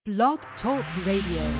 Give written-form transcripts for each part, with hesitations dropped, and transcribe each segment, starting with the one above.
Blog Talk Radio.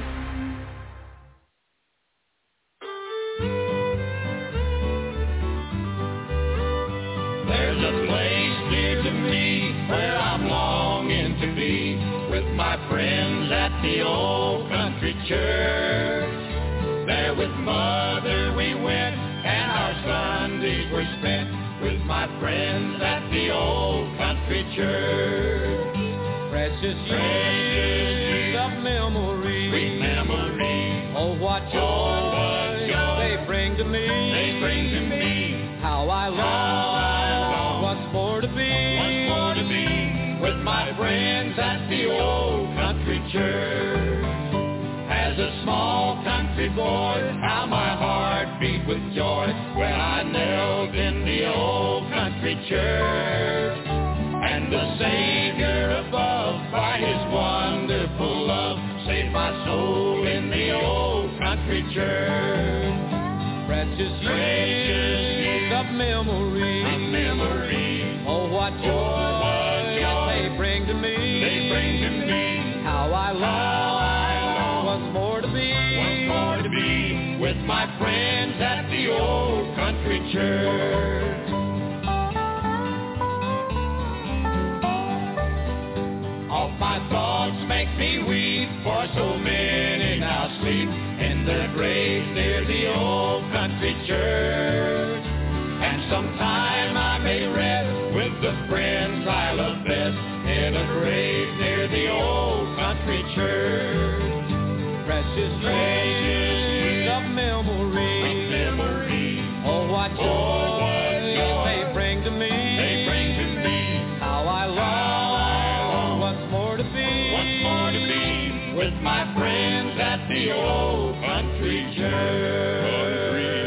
There's a place near to me where I'm longing to be with my friends at the old country church. There with Mother we went and our Sundays were spent with my friends at the old country church. Precious years of memory, sweet memory. Oh, what joy they bring to me. They bring to me. How I long once more to be with my friends at the old country church. As a small country boy, how my heart beat with joy when I knelt in the old country church. And the Savior above, by His wonderful love, saved my soul in the old country church. Precious years of memory. Oh, what joy they bring to me. They bring to me. How I long once more to be with my friends at the old country church. All my thoughts make me weep, for so many now sleep in their graves near the old country church. And sometime I may rest with the friends I love best in a grave near the old country church. Precious years of memory. Oh, what joy they bring to me. They bring to me. How I long once more to be with my friends at the old country church.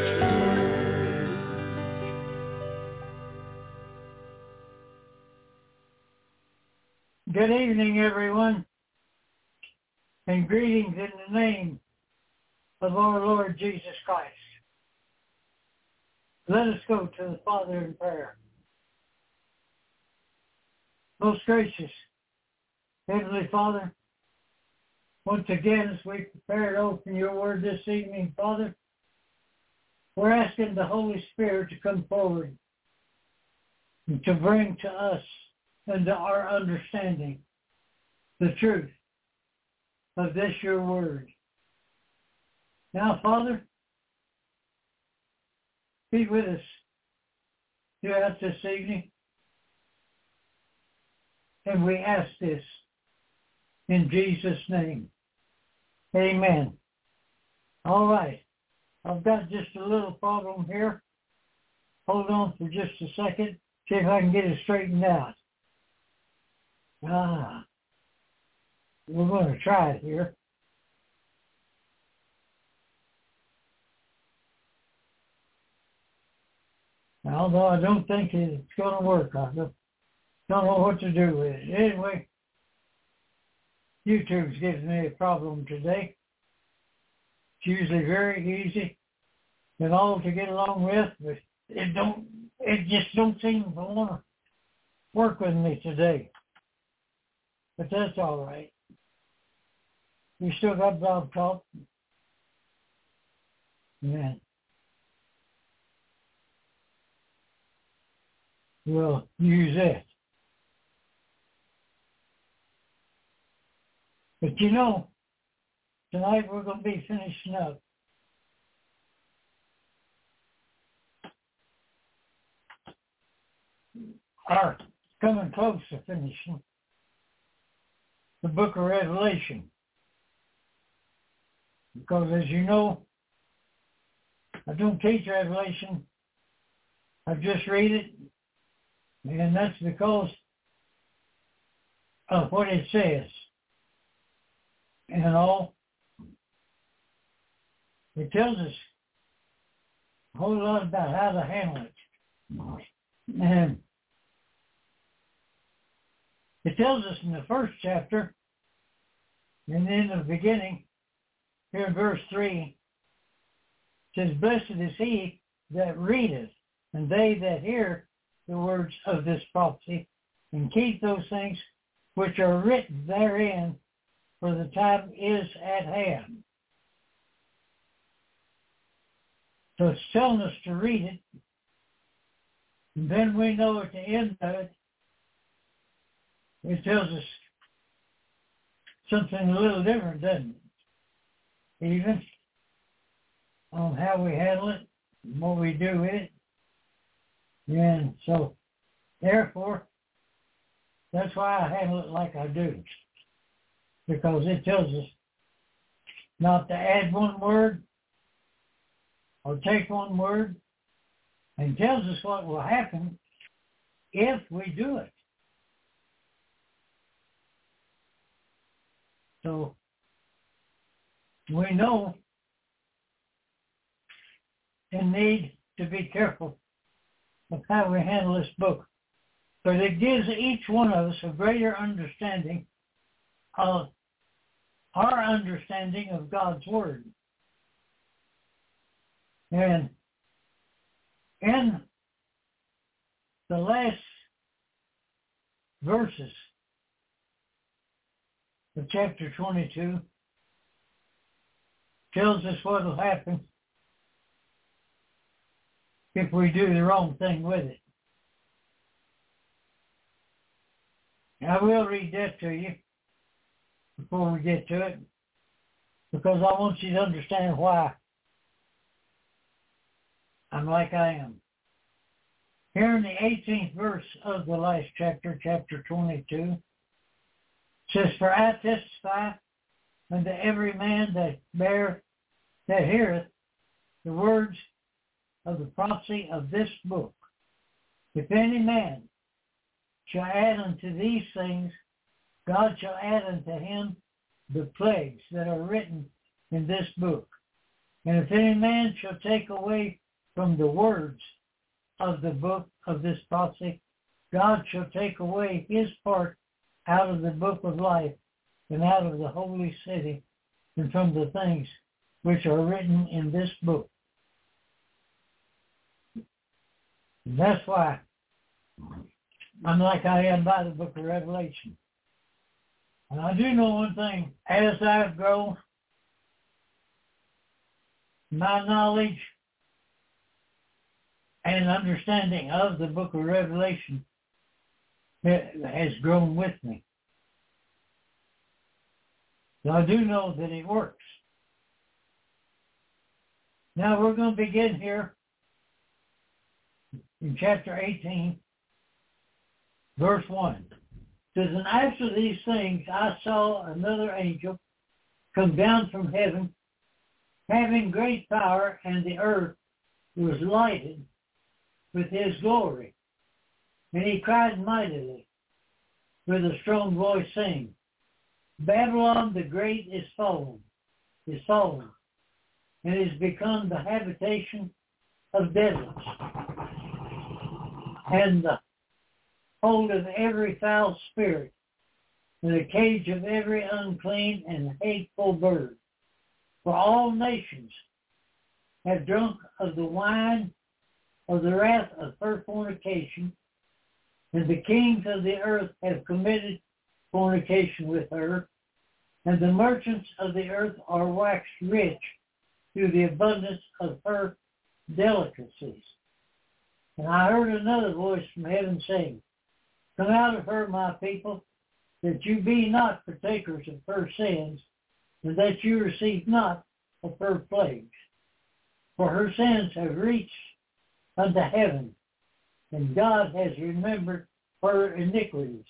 Good evening, everyone, and greetings in the name of our Lord Jesus Christ. Let us go to the Father in prayer. Most gracious Heavenly Father, once again as we prepare to open your word this evening, Father, we're asking the Holy Spirit to come forward and to bring to us and to our understanding the truth of this your word. Now, Father, be with us throughout this evening. And we ask this in Jesus' name. Amen. All right. I've got just a little problem here. Hold on for just a second. See if I can get it straightened out. We're going to try it here. Although I don't think it's going to work. I don't know what to do with it. Anyway, YouTube's giving me a problem today. It's usually very easy and all to get along with, but it just don't seem to want to work with me today. But that's all right. We still got Blog Talk. Yeah. We'll use it. But you know, tonight we're going to be finishing up or coming close to finishing the book of Revelation. Because as you know, I don't teach Revelation. I just read it. And that's because of what it says. And all. It tells us a whole lot about how to handle it. And it tells us in the first chapter, and in the beginning, here in verse 3, it says, "Blessed is he that readeth, and they that hear the words of this prophecy, and keep those things which are written therein, for the time is at hand. So it's telling us to read it. And then we know at the end of it, it tells us something a little different, doesn't it? Even on how we handle it, and what we do with it. And so, therefore, that's why I handle it like I do. Because it tells us not to add one word or take one word, and tells us what will happen if we do it. So we know and need to be careful of how we handle this book. But it gives each one of us a greater understanding of our understanding of God's Word. And in the last verses of chapter 22 tells us what will happen if we do the wrong thing with it. And I will read that to you before we get to it, because I want you to understand why I'm like I am. Here in the 18th verse of the last chapter, chapter 22, says, "For I testify unto every man that heareth the words of the prophecy of this book. If any man shall add unto these things, God shall add unto him the plagues that are written in this book. And if any man shall take away from the words of the book of this prophecy, God shall take away his part out of the book of life and out of the holy city and from the things which are written in this book." And that's why I'm like I am by the book of Revelation. And I do know one thing: as I've grown, my knowledge and understanding of the book of Revelation has grown with me. So I do know that it works. Now we're going to begin here in chapter 18, verse 1. It says, "And after these things I saw another angel come down from heaven, having great power, and the earth was lighted with his glory. And he cried mightily with a strong voice, saying, Babylon the great is fallen, and is become the habitation of deserts, and the hold of every foul spirit, and the cage of every unclean and hateful bird. For all nations have drunk of the wine of the wrath of her fornication, and the kings of the earth have committed fornication with her, and the merchants of the earth are waxed rich through the abundance of her delicacies. And I heard another voice from heaven saying, Come out of her, my people, that you be not partakers of her sins, and that you receive not of her plagues. For her sins have reached unto heaven, and God has remembered her iniquities.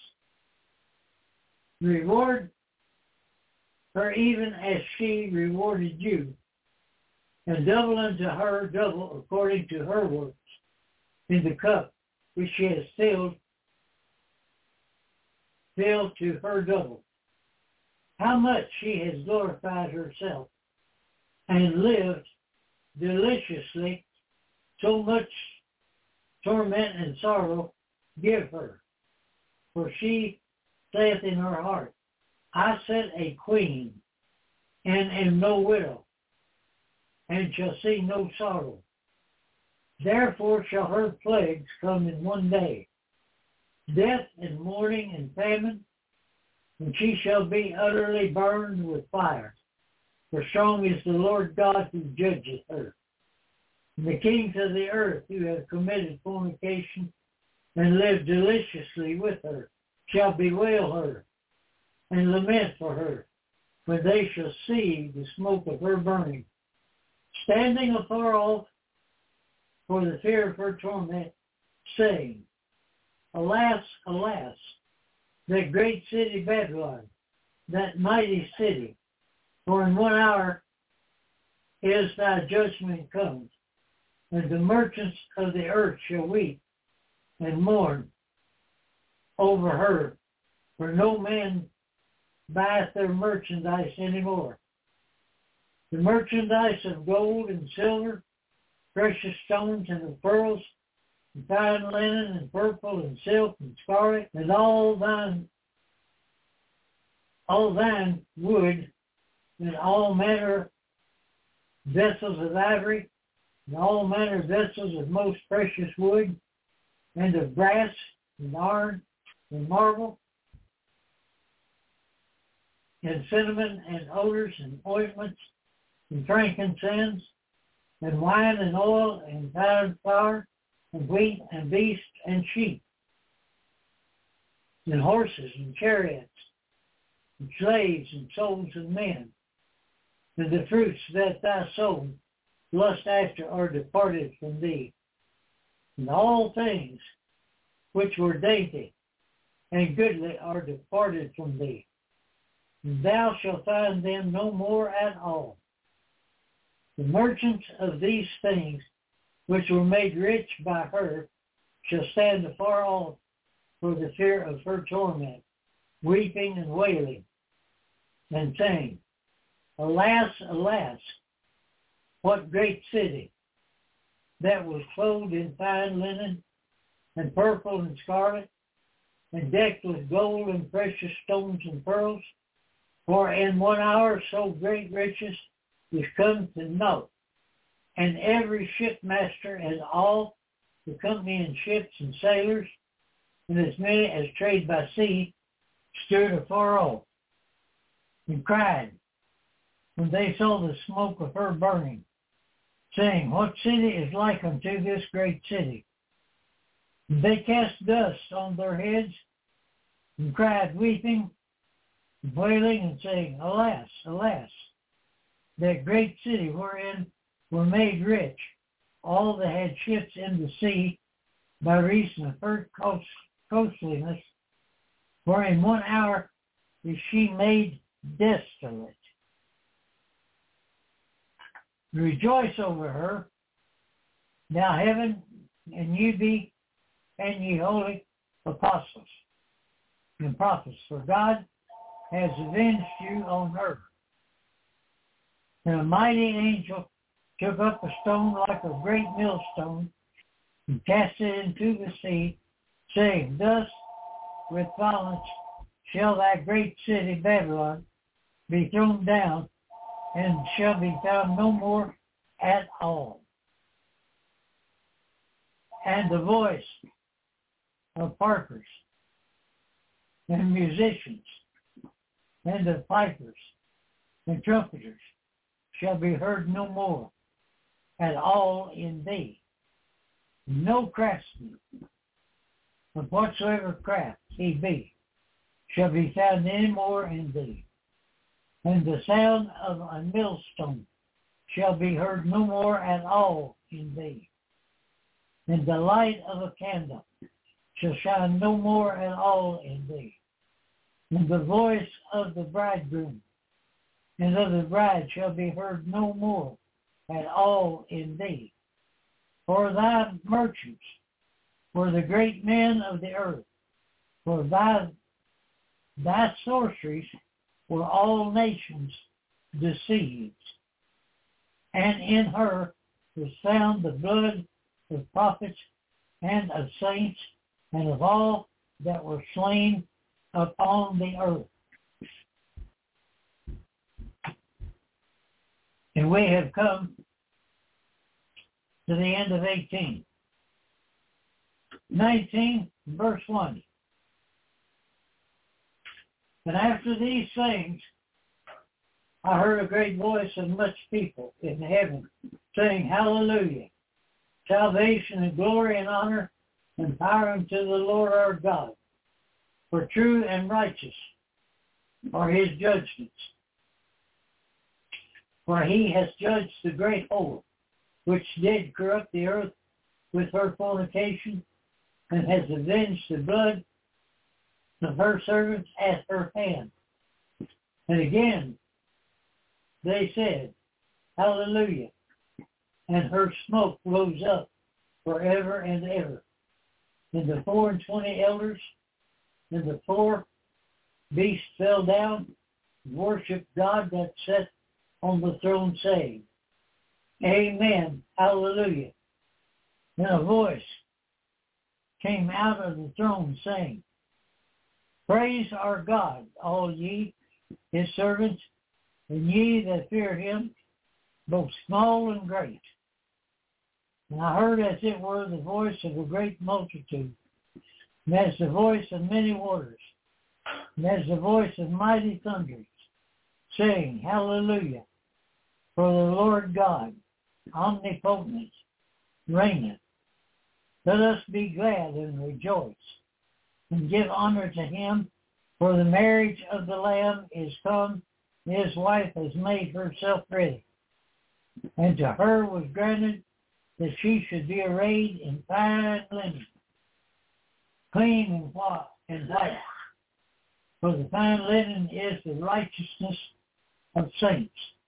Reward her even as she rewarded you, and double unto her double according to her works in the cup which she has filled to her double. How much she has glorified herself and lived deliciously, so much torment and sorrow give her. For she saith in her heart, I set a queen, and am no widow, and shall see no sorrow. Therefore shall her plagues come in one day, death and mourning and famine, and she shall be utterly burned with fire. For strong is the Lord God who judgeth her. And the kings of the earth who have committed fornication and lived deliciously with her shall bewail her and lament for her, for they shall see the smoke of her burning, standing afar off for the fear of her torment, saying, Alas, alas, that great city Babylon, that mighty city, for in 1 hour is thy judgment come, and the merchants of the earth shall weep and mourn over her, for no man buyeth their merchandise anymore. The merchandise of gold and silver, precious stones and of pearls, and fine linen and purple and silk and scarlet, and all thine wood, and all manner vessels of ivory, and all manner of vessels of most precious wood, and of brass, and iron, and marble, and cinnamon, and odors, and ointments, and frankincense, and wine, and oil, and fine flour, and wheat, and beasts, and sheep, and horses, and chariots, and slaves, and souls of men, and the fruits that thy soul lust after are departed from thee, and all things which were dainty and goodly are departed from thee, and thou shalt find them no more at all. The merchants of these things which were made rich by her shall stand afar off for the fear of her torment, weeping and wailing, and saying, Alas, alas, what great city that was clothed in fine linen, and purple and scarlet, and decked with gold and precious stones and pearls, for in 1 hour so great riches is come to naught, and every shipmaster and all the company in ships and sailors, and as many as trade by sea, stood afar off, and cried, when they saw the smoke of her burning, saying, What city is like unto this great city? And they cast dust on their heads, and cried, weeping, and wailing, and saying, Alas, alas, that great city wherein were made rich all that had ships in the sea by reason of her costliness, for in 1 hour is she made desolate. Rejoice over her, now heaven, and ye holy apostles and prophets, for God has avenged you on her. And a mighty angel took up a stone like a great millstone and cast it into the sea, saying, Thus with violence shall that great city Babylon be thrown down, and shall be found no more at all. And the voice of harpers and musicians and of pipers and trumpeters shall be heard no more at all in thee. No craftsman of whatsoever craft he be shall be found any more in thee. And the sound of a millstone shall be heard no more at all in thee. And the light of a candle shall shine no more at all in thee. And the voice of the bridegroom and of the bride shall be heard no more at all in thee. For thy merchants were the great men of the earth, for thy sorceries were all nations deceived. And in her was found the blood of prophets and of saints and of all that were slain upon the earth. And we have come to the end of 18. 19, verse 1. And after these things, I heard a great voice of much people in heaven saying, Hallelujah! Salvation and glory and honor and power unto the Lord our God. For true and righteous are his judgments. For he has judged the great whore, which did corrupt the earth with her fornication, and has avenged the blood of her servants at her hand. And again they said, Hallelujah! And her smoke rose up forever and ever. And the 24 elders and the 4 beasts fell down and worshipped God that sat on the throne, saying, Amen, Hallelujah. And a voice came out of the throne, saying, Praise our God, all ye his servants, and ye that fear him, both small and great. And I heard as it were the voice of a great multitude, and as the voice of many waters, and as the voice of mighty thunders, saying, Hallelujah, for the Lord God, omnipotent, reigneth. Let us be glad and rejoice, and give honor to him, for the marriage of the Lamb is come, and his wife has made herself ready. And to her was granted that she should be arrayed in fine linen, clean and white. For the fine linen is the righteousness of saints.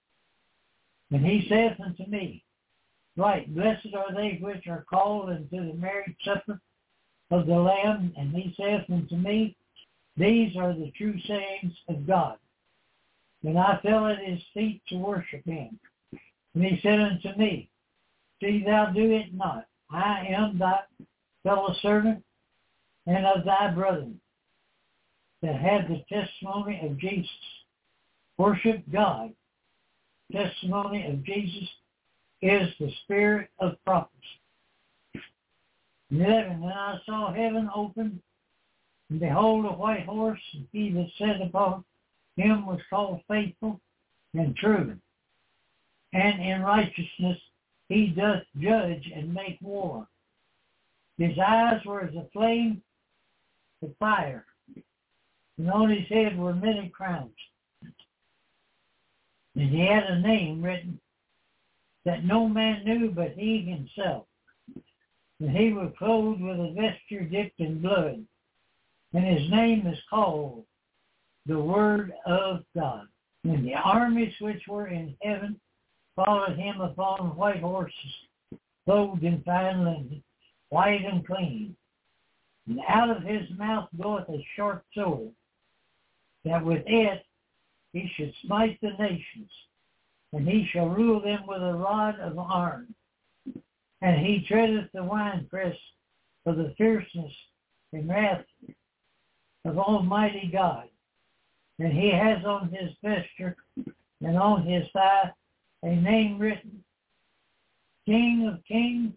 And he saith unto me, Right, blessed are they which are called into the marriage supper of the Lamb. And he saith unto me, These are the true sayings of God. And I fell at his feet to worship him. And he said unto me, See thou do it not. I am thy fellow servant and of thy brethren that have the testimony of Jesus. Worship God. Testimony of Jesus is the spirit of prophecy. 11, and I saw heaven open, and behold a white horse, and he that sat upon him was called Faithful and True. And in righteousness he doth judge and make war. His eyes were as a flame of fire, and on his head were many crowns. And he had a name written that no man knew but he himself. And he was clothed with a vesture dipped in blood. And his name is called the Word of God. And the armies which were in heaven followed him upon white horses, clothed in fine linen, white and clean. And out of his mouth goeth a sharp sword, that with it he should smite the nations, and he shall rule them with a rod of iron. And he treadeth the winepress of the fierceness and wrath of Almighty God. And he has on his vesture and on his thigh a name written, King of Kings,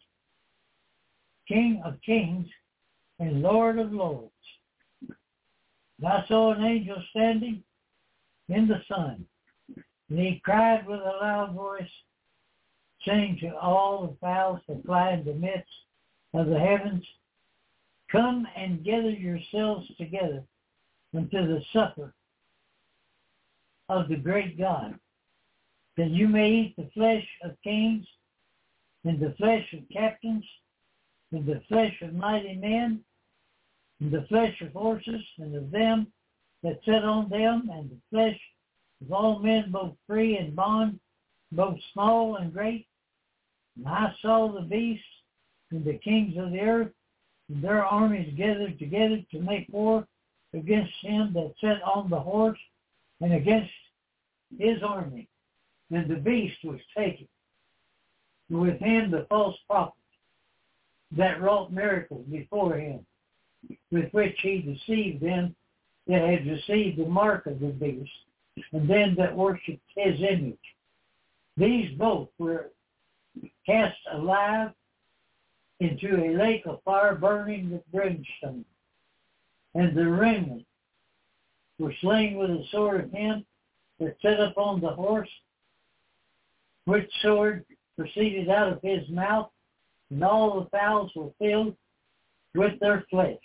and Lord of Lords. And I saw an angel standing in the sun, and he cried with a loud voice, saying to all the fowls that fly in the midst of the heavens, Come and gather yourselves together unto the supper of the great God, that you may eat the flesh of kings, and the flesh of captains, and the flesh of mighty men, and the flesh of horses, and of them that sit on them, and the flesh of all men, both free and bond, both small and great. And I saw the beasts and the kings of the earth, and their armies gathered together to make war against him that sat on the horse, and against his army. And the beast was taken, and with him the false prophet that wrought miracles before him, with which he deceived them that had received the mark of the beast, and them that worshipped his image. These both were cast alive into a lake of fire burning with brimstone. And the remnant were slain with the sword of him that sat upon the horse, which sword proceeded out of his mouth, and all the fowls were filled with their flesh.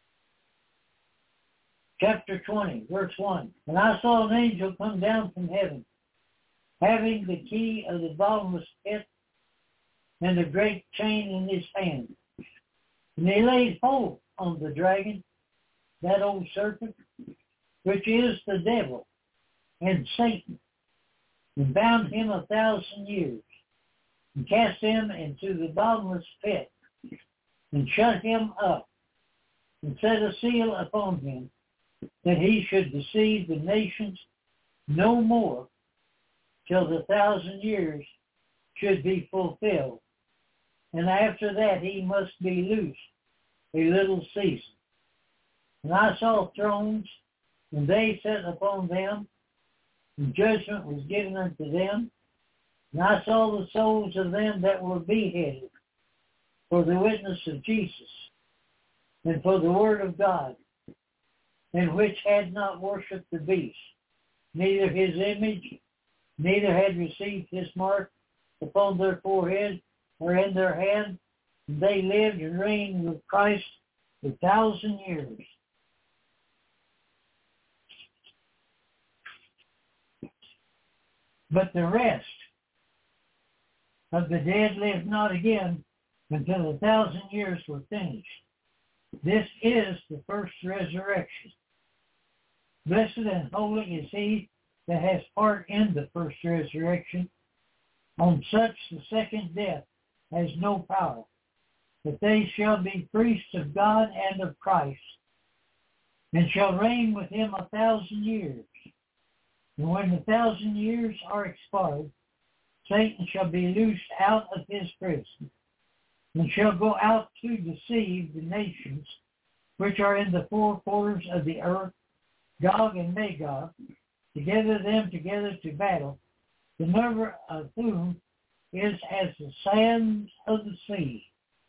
Chapter 20, verse 1. And I saw an angel come down from heaven, having the key of the bottomless pit and a great chain in his hand. And he laid hold on the dragon, that old serpent, which is the devil and Satan, and bound him 1,000 years, and cast him into the bottomless pit, and shut him up, and set a seal upon him, that he should deceive the nations no more, till the 1,000 years should be fulfilled. And after that he must be loosed a little season. And I saw thrones, and they sat upon them, and judgment was given unto them. And I saw the souls of them that were beheaded for the witness of Jesus, and for the word of God, and which had not worshipped the beast, neither his image, neither had received his mark upon their forehead or in their hand. And they lived and reigned with Christ 1,000 years. But the rest of the dead lived not again until 1,000 years were finished. This is the first resurrection. Blessed and holy is he that has part in the first resurrection. On such the second death has no power, but they shall be priests of God and of Christ, and shall reign with him 1,000 years. And when the 1,000 years are expired, Satan shall be loosed out of his prison, and shall go out to deceive the nations which are in the four quarters of the earth, Gog and Magog, to gather them together to battle, the number of whom is as the sands of the sea.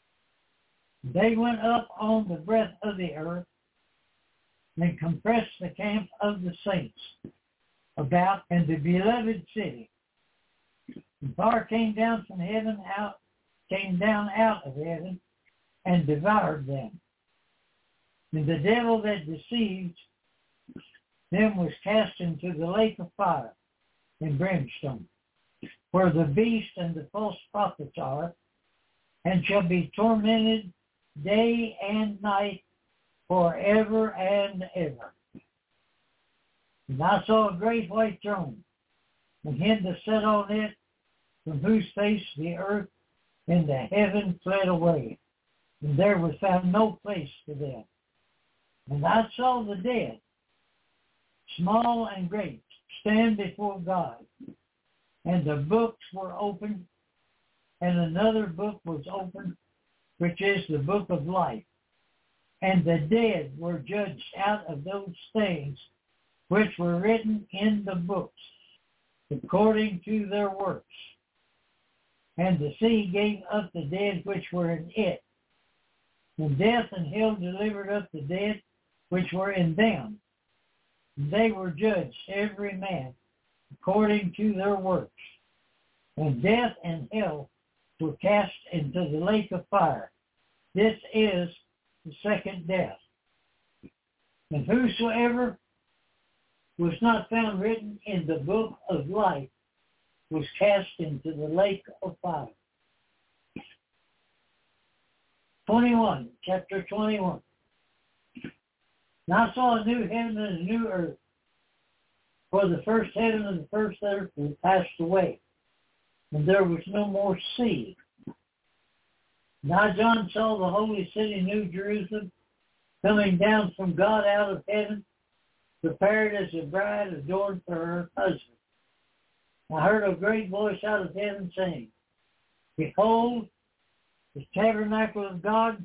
They went up on the breadth of the earth, and compressed the camp of the saints about and the beloved city. And fire came down from heaven out of heaven, and devoured them. And the devil that deceived them was cast into the lake of fire and brimstone, where the beast and the false prophets are, and shall be tormented day and night forever and ever. And I saw a great white throne, and him that sat on it, from whose face the earth and the heaven fled away, and there was found no place for them. And I saw the dead, small and great, stand before God, and the books were opened, and another book was opened, which is the book of life. And the dead were judged out of those things which were written in the books, according to their works. And the sea gave up the dead which were in it, and death and hell delivered up the dead which were in them. And they were judged, every man, according to their works. And death and hell were cast into the lake of fire. This is the second death. And whosoever was not found written in the book of life was cast into the lake of fire. 21, chapter 21. And I saw a new heaven and a new earth, for the first heaven and the first earth were passed away, and there was no more sea. Now John saw the holy city, New Jerusalem, coming down from God out of heaven, prepared as a bride adorned for her husband. I heard a great voice out of heaven saying, Behold, the tabernacle of God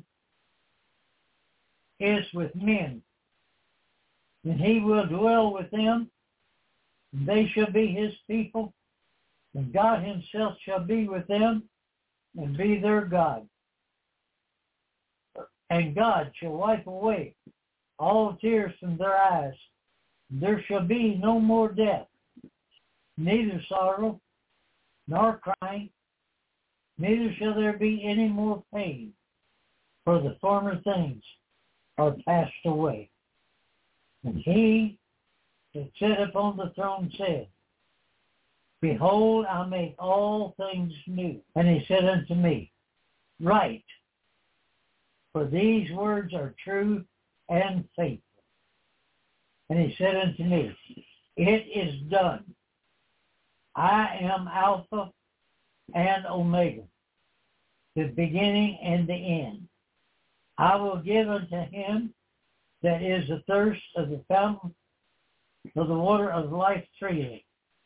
is with men, and he will dwell with them, and they shall be his people, and God himself shall be with them, and be their God. And God shall wipe away all tears from their eyes, there shall be no more death, neither sorrow, nor crying, neither shall there be any more pain, for the former things are passed away. And he that sat upon the throne said, Behold, I make all things new. And he said unto me, Write, for these words are true and faithful. And he said unto me, It is done. I am Alpha and Omega, the beginning and the end. I will give unto him that is athirst of the fountain of the water of life freely.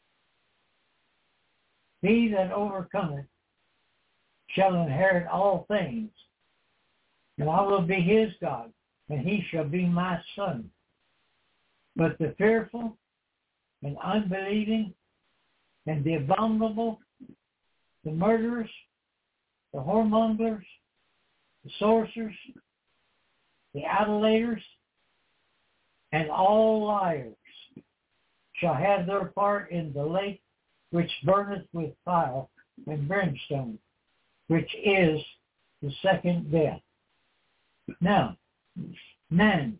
He that overcometh shall inherit all things, and I will be his God, and he shall be my son. But the fearful and unbelieving and the abominable, the murderers, the whoremongers, the sorcerers, the idolaters, and all liars shall have their part in the lake which burneth with fire and brimstone, which is the second death. Now, 9.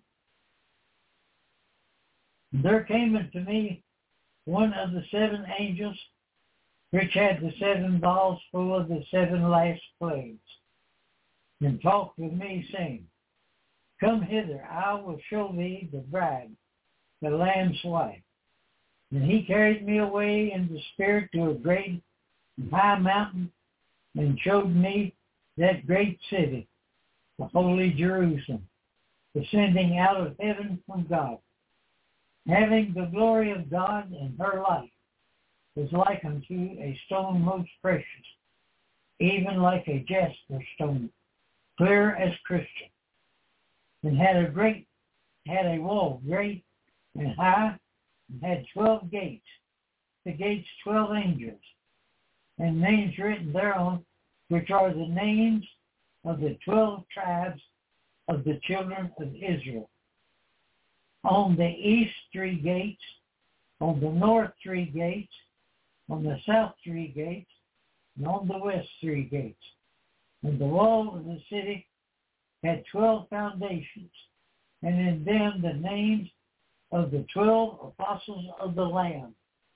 There came unto me one of the 7 angels, which had the 7 balls full of the 7 last plagues, and talked with me, saying, Come hither, I will show thee the bride, the Lamb's wife. And he carried me away in the spirit to a great and high mountain, and showed me that great city, the holy Jerusalem, descending out of heaven from God, having the glory of God, and her light was like unto a stone most precious, even like a jasper stone, clear as crystal, and had a wall great and high, and had 12 gates, the gates 12 angels, and names written thereon, which are the names of the 12 tribes of the children of Israel. On the east 3 gates, on the north 3 gates, on the south 3 gates, and on the west 3 gates. And the wall of the city had 12 foundations, and in them the names of the 12 apostles of the Lamb.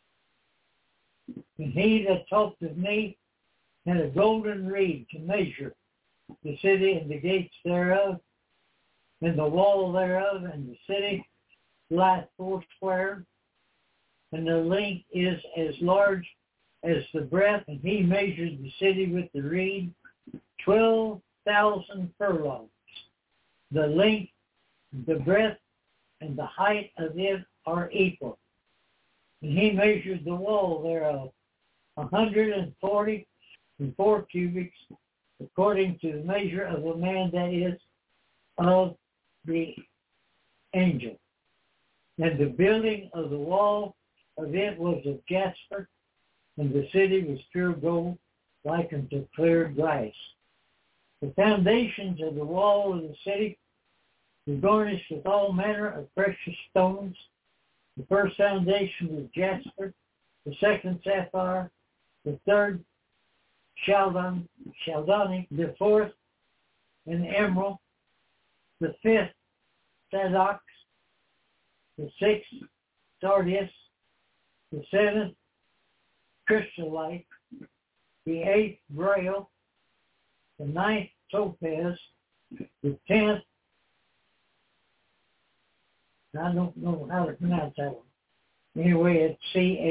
And he that talked with me had a golden reed to measure the city and the gates thereof, and the wall thereof, and the city lieth 4 square, and the length is as large as the breadth, and he measured the city with the reed, 12,000 furlongs. The length, the breadth, and the height of it are equal. And he measured the wall thereof 144 cubits, according to the measure of a man that is of the angel. And the building of the wall of it was of jasper, and the city was pure gold, like unto clear glass. The foundations of the wall of the city were garnished with all manner of precious stones. The first foundation was jasper, the second sapphire, the third chalcedony, the fourth an emerald, the fifth sardonyx, the sixth sardius, the seventh chrysolite, the eighth beryl, the ninth topaz, the 10th, I don't know how to pronounce that one. Anyway, it's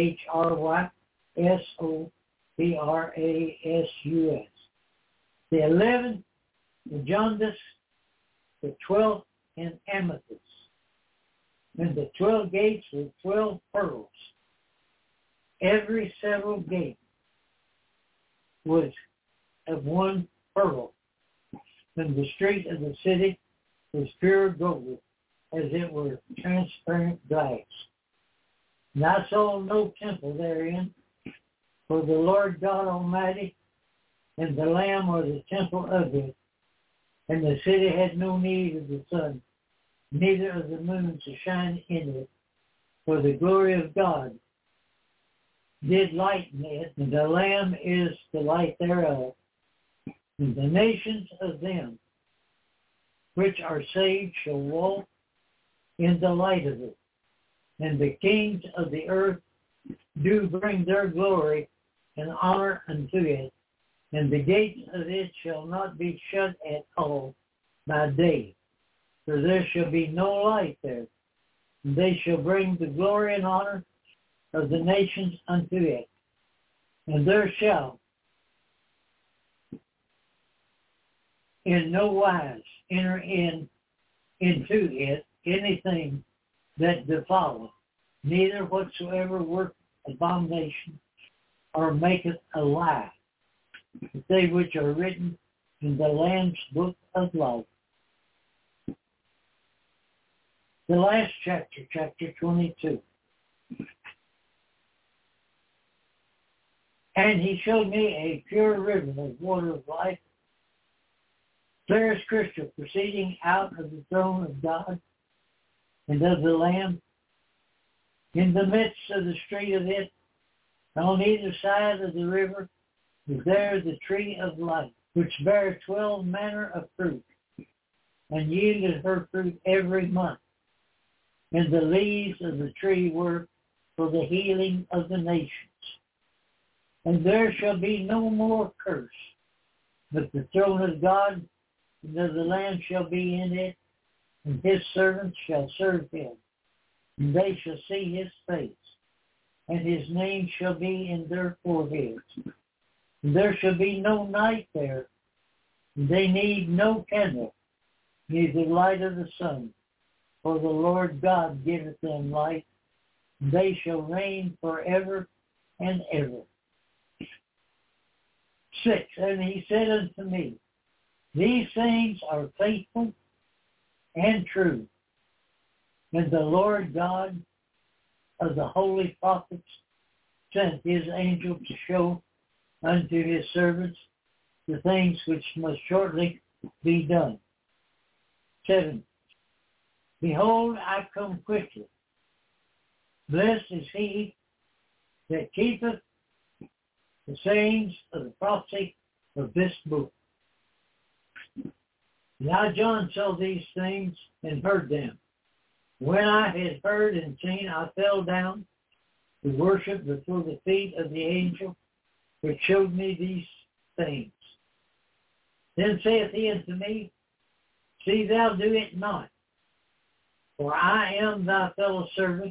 CHRYSOBRASUS. The 11th, the jaundice, the 12th, and amethyst. And the 12 gates were 12 pearls. Every several gate was of 1 pearl. And the street of the city was pure gold, as it were transparent glass. And I saw no temple therein, for the Lord God Almighty and the Lamb are the temple of it. And the city had no need of the sun, neither of the moon to shine in it. For the glory of God did lighten it, and the Lamb is the light thereof. And the nations of them which are saved shall walk in the light of it. And the kings of the earth do bring their glory and honor unto it. And the gates of it shall not be shut at all by day, for there shall be no light there. And they shall bring the glory and honor of the nations unto it. And there shall in no wise enter into it anything that defileth, neither whatsoever worketh abomination or maketh a lie, but they which are written in the Lamb's book of life. The last chapter, chapter 22. And he showed me a pure river of water of life, clear as crystal, proceeding out of the throne of God and of the Lamb. In the midst of the street of it, on either side of the river, is there the tree of life, which beareth 12 manner of fruit, and yielded her fruit every month. And the leaves of the tree were for the healing of the nations. And there shall be no more curse, but the throne of God and of the Lamb shall be in it, and his servants shall serve him. And they shall see his face, and his name shall be in their foreheads. And there shall be no night there, and they need no candle, neither light of the sun, for the Lord God giveth them light, and they shall reign forever and ever. 6, and he said unto me, these things are faithful and true. And the Lord God of the holy prophets sent his angel to show unto his servants the things which must shortly be done. 7, behold, I come quickly. Blessed is he that keepeth the sayings of the prophecy of this book. Now John saw these things and heard them. When I had heard and seen, I fell down to worship before the feet of the angel which showed me these things. Then saith he unto me, see thou do it not, for I am thy fellow servant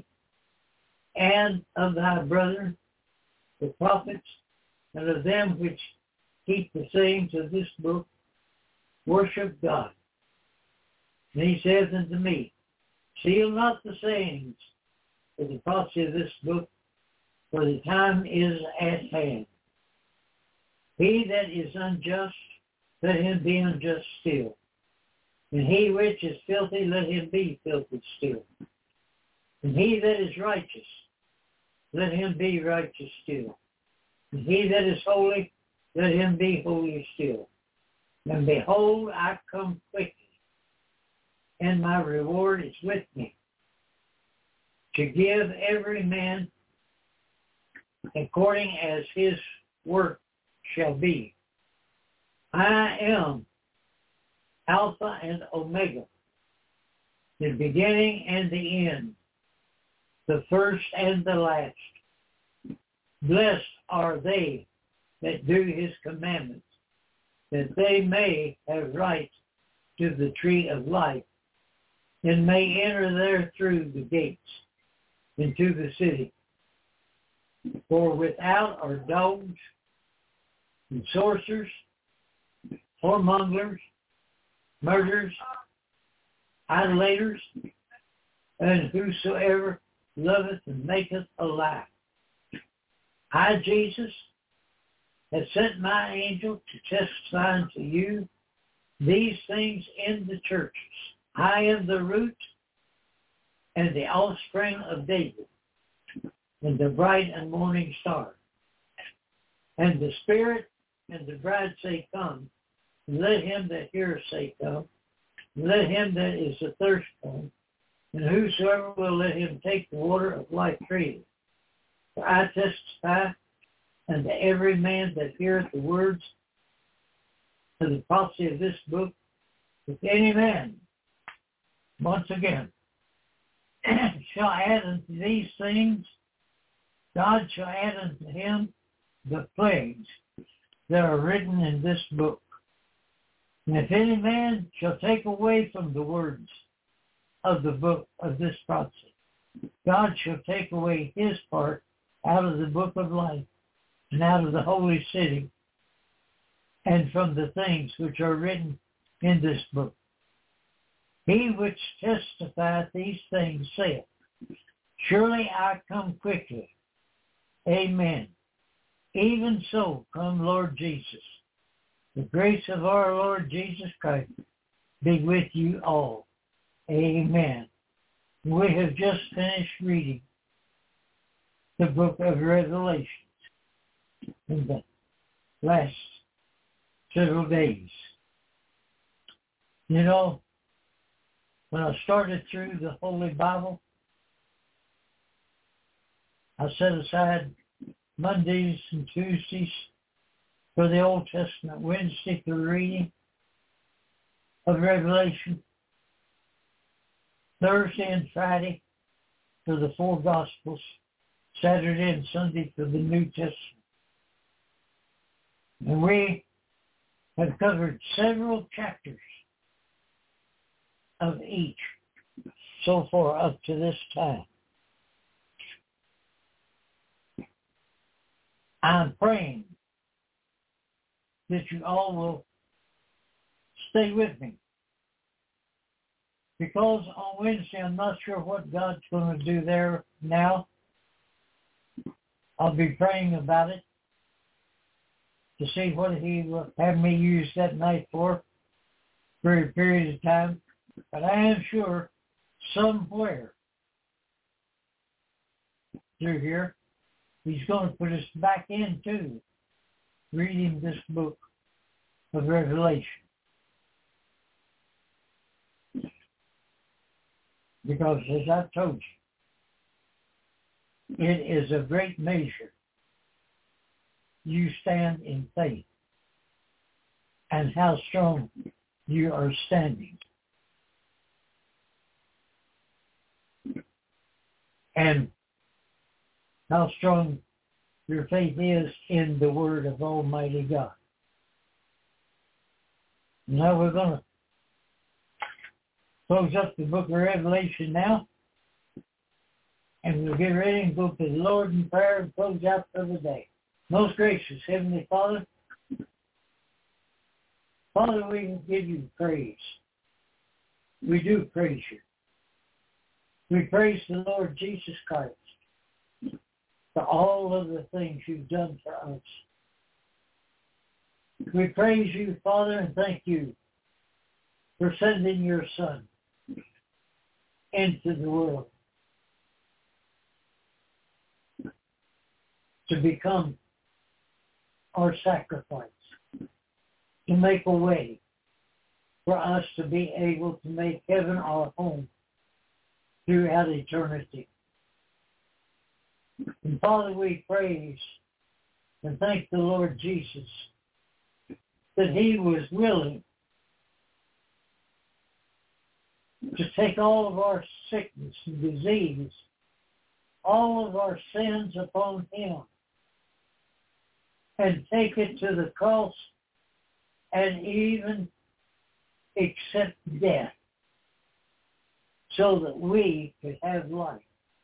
and of thy brethren, the prophets, and of them which keep the sayings of this book. Worship God. And he says unto me, seal not the sayings of the prophecy of this book, for the time is at hand. He that is unjust, let him be unjust still. And he which is filthy, let him be filthy still. And he that is righteous, let him be righteous still. And he that is holy, let him be holy still. And behold, I come quickly, and my reward is with me, to give every man according as his work shall be. I am Alpha and Omega, the beginning and the end, the first and the last. Blessed are they that do his commandments, that they may have right to the tree of life, and may enter there through the gates into the city. For without are dogs, and sorcerers, whoremongers, murderers, idolaters, and whosoever loveth and maketh a lie. I, Jesus, have sent my angel to testify unto you these things in the churches. I am the root and the offspring of David, and the bright and morning star. And the Spirit and the bride say, come. And let him that heareth say, come. And let him that is athirst come. and whosoever will let him take the water of life freely. For I testify unto every man that heareth the words of the prophecy of this book, if any man, once again, shall add unto these things, God shall add unto him the plagues that are written in this book. And if any man shall take away from the words of the book of this prophecy, God shall take away his part out of the book of life and out of the holy city and from the things which are written in this book. He which testifieth these things saith, Surely I come quickly. Amen. Even so come Lord Jesus. The grace of our Lord Jesus Christ be with you all. Amen. We have just finished reading the book of Revelations in the last several days. You know, when I started through the Holy Bible, I set aside Mondays and Tuesdays for the Old Testament, Wednesday for reading of Revelation, Thursday and Friday for the four Gospels, Saturday and Sunday for the New Testament. And we have covered several chapters of each so far up to this time. I'm praying that you all will stay with me, because on Wednesday I'm not sure what God's going to do there now. I'll be praying about it to see what he will have me use that night for a period of time. But I am sure somewhere through here he's going to put us back into reading this book of Revelation. Because as I told you, it is a great measure. You stand in faith and how strong you are standing. And how strong your faith is in the Word of Almighty God. Now we're going to close up the book of Revelation now. And we'll get ready and go to the Lord in prayer and close out for the day. Most gracious Heavenly Father, Father, we give you praise. We do praise you. We praise the Lord Jesus Christ for all of the things you've done for us. We praise you, Father, and thank you for sending your Son into the world to become our sacrifice, to make a way for us to be able to make heaven our home throughout eternity. And Father, we praise and thank the Lord Jesus that he was willing to take all of our sickness and disease, all of our sins upon him, and take it to the cross and even accept death so that we could have life.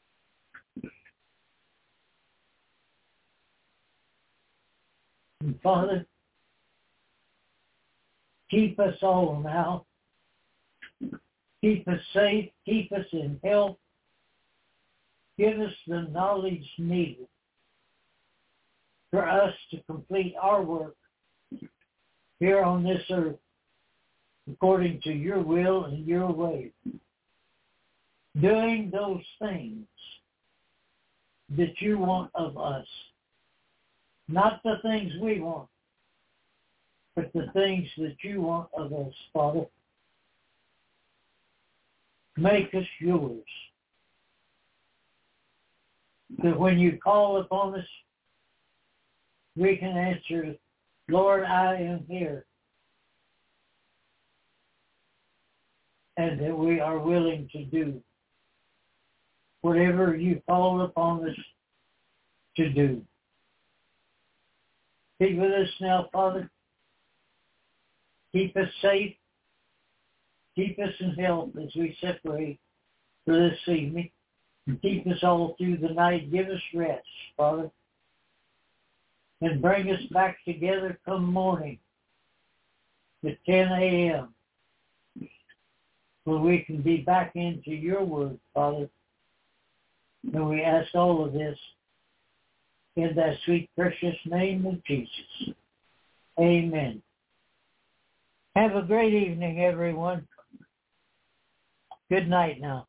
And Father, keep us all now. Keep us safe. Keep us in health. Give us the knowledge needed for us to complete our work here on this earth according to your will and your way. Doing those things that you want of us. Not the things we want, but the things that you want of us, Father. Make us yours. That when you call upon us, we can answer, Lord, I am here. And that we are willing to do whatever you call upon us to do. Be with us now, Father. Keep us safe. Keep us in health as we separate for this evening. And keep us all through the night. Give us rest, Father. And bring us back together come morning at 10 a.m. where we can be back into your word, Father. And we ask all of this in that sweet, precious name of Jesus. Amen. Have a great evening, everyone. Good night now.